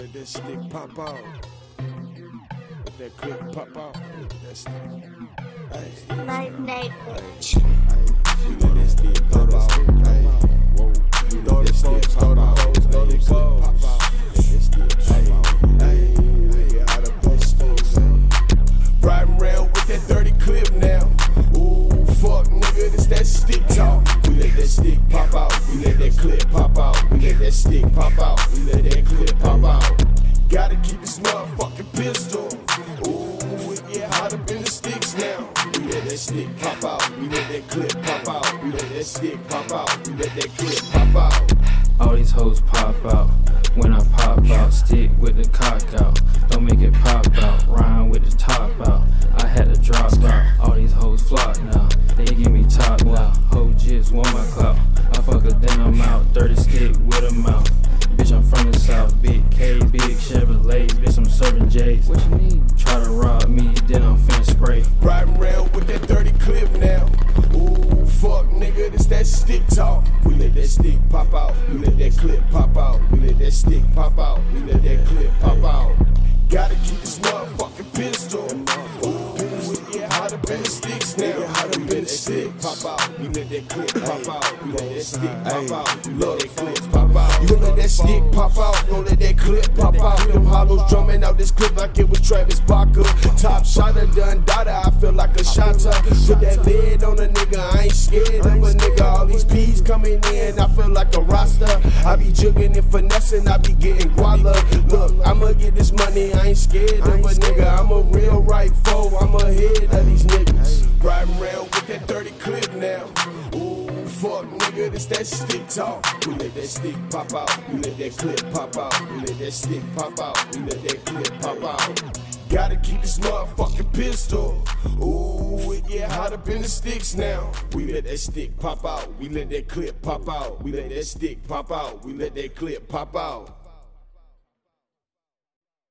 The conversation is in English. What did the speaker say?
Let that stick pop out. Let that clip pop out. That stick. Hey. Night, night. We let that stick pop out. Whoa. You know that stick pop out. Let that clip pop out. Let that stick pop out. Hey, how the best folks. Riding around with that dirty clip now. Ooh, fuck, nigga, this that stick talk. We let that stick pop out. We let that clip pop out. We let that stick pop out. We let that clip pop out. Gotta keep this motherfucking pistol. Ooh, yeah, hot up in the sticks now. We let that stick pop out. We let that clip pop out. We let that stick pop out. We let that clip pop out. All these hoes pop out. When I pop out, stick with the cock out. Don't make it pop out. Rhyme with the top out. I had to drop out. All these hoes flock now. They give me top now. Hoe just want my clout. I fuck her, then I'm out. 30 stick with a mouth. Bitch, I'm from the south. Big K's, big Chevrolets. Bitch, I'm serving J's. What you need? Try to rob me, then I'm finna spray. Riding around with that dirty clip now. Ooh, fuck, nigga, this that stick talk. We let that stick pop out. We let that clip pop out. We let that stick pop out. We let that clip pop out. Gotta keep this motherfucking pistol. Ooh, yeah, hot up in the sticks now. Hot up in the stick pop out. We let that clip pop out. We let that stick pop out. We let that clip pop out. You gon' let that stick pop out. Gon' let that clip pop out. Them hollows drumming out this clip like it was Travis Barker. Top shot and done dada. I feel like a shotter. Put that lid on a nigga. I ain't scared of a nigga. All these P's coming in. I feel like a roster. I be jugging and finessing. I be getting guala. Look, I'ma get this money. I ain't scared of a nigga. I'm a real right foe. I'm ahead of these niggas. Riding around with that dirty clip now. Ooh, fuck, nigga, this that stick talk. We let that stick pop out. We let that clip pop out. We let that stick pop out. We let that clip pop out. Gotta keep this motherfucking pistol. Ooh, it get hot up in the sticks now. We let that stick pop out. We let that clip pop out. We let that stick pop out. We let that clip pop out.